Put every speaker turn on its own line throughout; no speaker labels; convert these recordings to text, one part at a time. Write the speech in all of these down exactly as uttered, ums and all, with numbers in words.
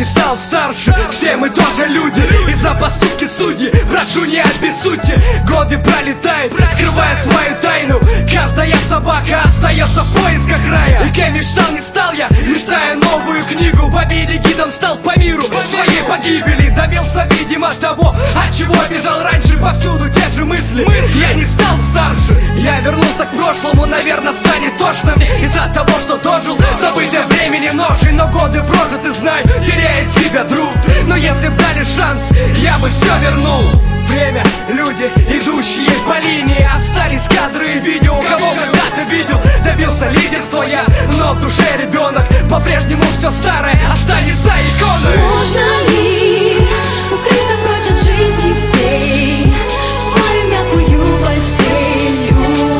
не стал старше. Все мы тоже люди, и за поступки судьи. Прошу, не обессудьте, годы пролетают, скрывая свою тайну. Каждая собака остается в поисках рая. И кем мечтал, не стал я, листая новую книгу. В обиде гидом стал по миру своей погибели. Добился, видимо, того, от чего бежал раньше. Повсюду те же мысли, я не стал старше. Я вернулся к прошлому, наверное, станет тошно мне из-за того, что дожил забытое времени ношей. Но годы прожиты, знаю, теряет себя друг. Но если б дали шанс, я бы все вернул. Время, люди, идущие по линии. Остались кадры и видео, кого когда-то видел. Добился лидерства я, но в душе ребенок. По-прежнему все старое останется иконой.
Можно ли укрыться прочь от жизни всей, сварив мягкую постель,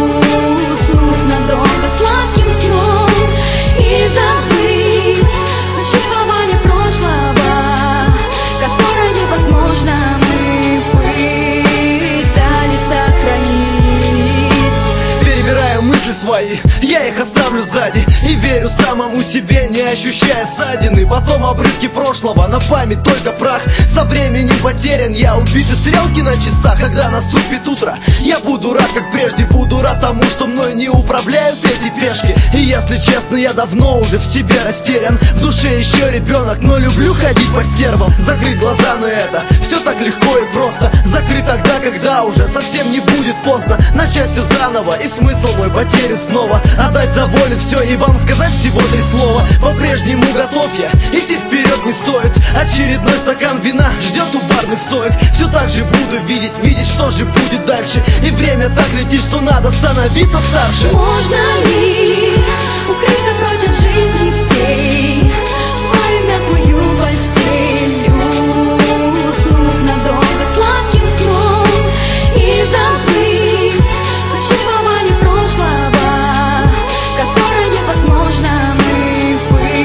уснув надолго сладким сном и забыть существование прошлого, которое, возможно, мы пытались сохранить.
Перебираю мысли свои, я их оставлю сзади и верю самому себе, не ощущая ссадины. Потом обрывки прошлого, на память только прах. Со временем потерян я, убиты стрелки на часах. Когда наступит утро, я буду рад, как прежде. Буду рад тому, что мной не управляют эти пешки. И если честно, я давно уже в себе растерян. В душе еще ребенок, но люблю ходить по стервам. Закрыть глаза на это, все так легко и просто. Закрыть тогда, когда уже совсем не будет поздно. Начать все заново, и смысл мой потерян снова. Отдать за волю все и вам сказать всего три слова. По-прежнему готов я, идти вперед не стоит. Очередной стакан вина ждет у барных стоек. Все так же буду видеть, видеть, что же будет дальше. И время так летит, что надо становиться старше.
Можно ли укрыться прочь от жизни всей, сварив мягкую постель, уснув надолго сладким сном и забыть существование прошлого, которое, возможно, мы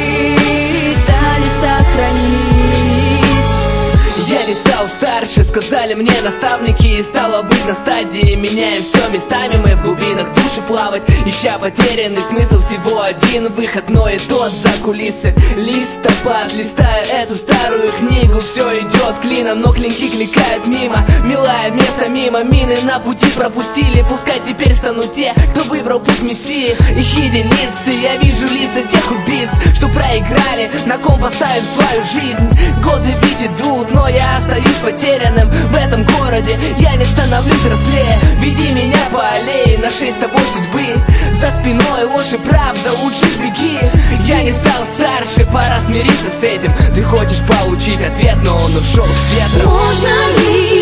пытались сохранить.
Я не стал старше, сказали мне наставники, и стало быть на стадии. Меняем все местами, мы в глубинах души плавать, ища потерянный смысл. Всего один выход, но и тот за кулисы. Листопад, листая эту старую книгу, все идет клином, но клинки кликают мимо. Милая место мимо, мины на пути пропустили. Пускай теперь станут те, кто выбрал путь мессии. Их единицы, я вижу лица тех убийц, что проиграли, на ком поставив свою жизнь. Годы ведь идут, но я остаюсь потерянным в этом городе. Я не становлюсь взрослее, веди меня по аллее нашей с тобой судьбы. За спиной ложь и правда, лучше беги. Я не стал старше, пора смириться с этим. Ты хочешь получить ответ, но он ушел с ветром.
Можно ли